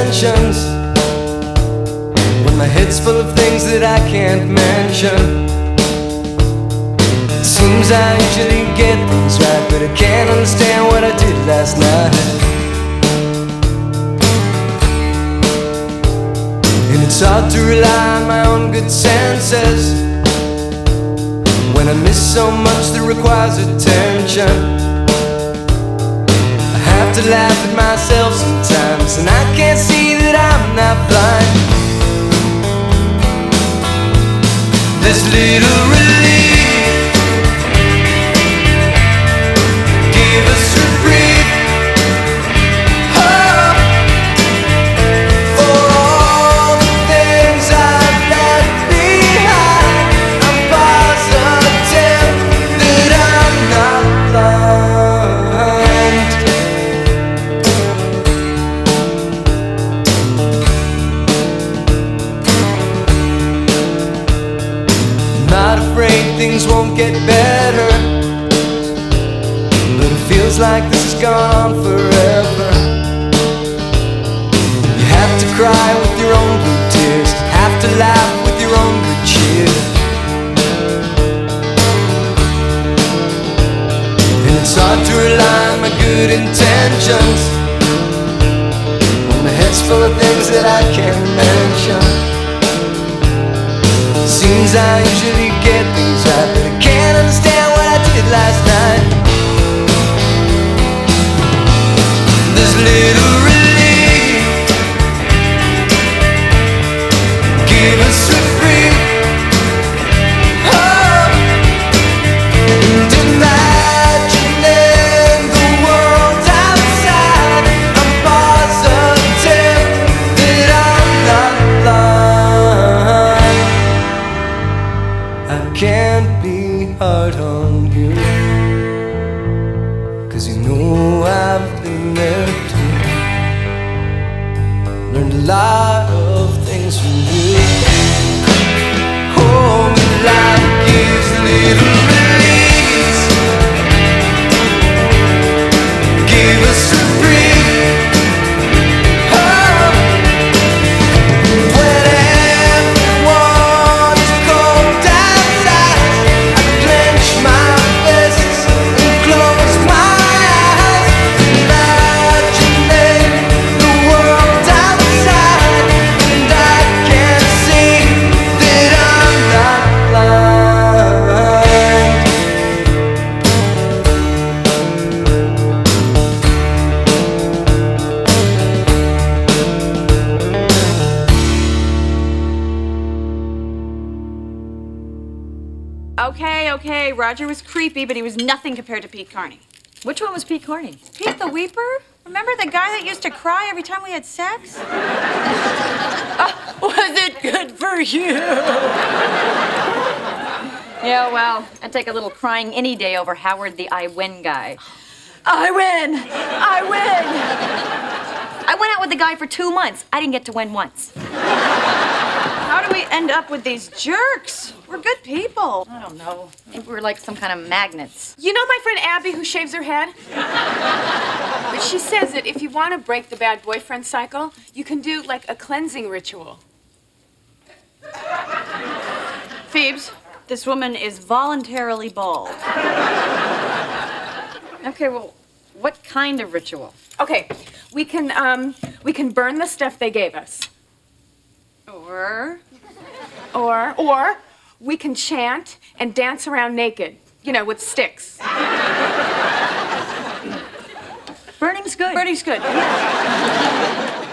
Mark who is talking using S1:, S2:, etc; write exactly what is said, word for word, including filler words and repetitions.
S1: intentions when my head's full of things that I can't mention. It seems I usually get things right, but I can't understand what I did last night. And it's hard to rely on my own good senses when I miss so much that requires attention. I have to laugh at myself sometimes, and I can't see that I'm not blind. This little relief give us reprieve. Oh, for all the things I've left behind, I'm positive that I'm not blind. Not afraid things won't get better, but it feels like this has gone on forever. You have to cry with your own blue tears, have to laugh with your own good cheer. And it's hard to rely on my good intentions when my head's full of things that I can't mention. Seems I usually get things right, but I can't understand what I did last night. This little relief give us reprieve. Oh, and imagining the world outside, I'm positive that I'm not blind. I can't be hard on you, 'cause you know I've been there too. Learned a lot of things from you. Oh, but life gives little release. Give us reprieve. Oh, when everyone's cold outside, I clench my fists and close my eyes, imagining the world outside, and I can see that I'm not blind.
S2: Okay, okay, Roger was creepy, but he was nothing compared to Pete Carney.
S3: Which one was Pete Carney?
S2: Pete the Weeper? Remember the guy that used to cry every time we had sex?
S3: Was it good for you? Yeah, well, I'd take a little crying any day over Howard the I win guy. I win! I win! I went out with the guy for two months. I didn't get to win once.
S2: How do we end up with these jerks? We're good people.
S3: I don't know. I think we were like some kind of magnets.
S4: You know my friend Abby who shaves her head? But she says that if you want to break the bad boyfriend cycle, you can do like a cleansing ritual.
S2: Phoebes, this woman is voluntarily bald.
S3: Okay, well, what kind of ritual?
S4: Okay, we can um we can burn the stuff they gave us.
S2: Or
S4: Or or we can chant and dance around naked, you know, with sticks.
S3: Burning's good.
S2: Bernie's good.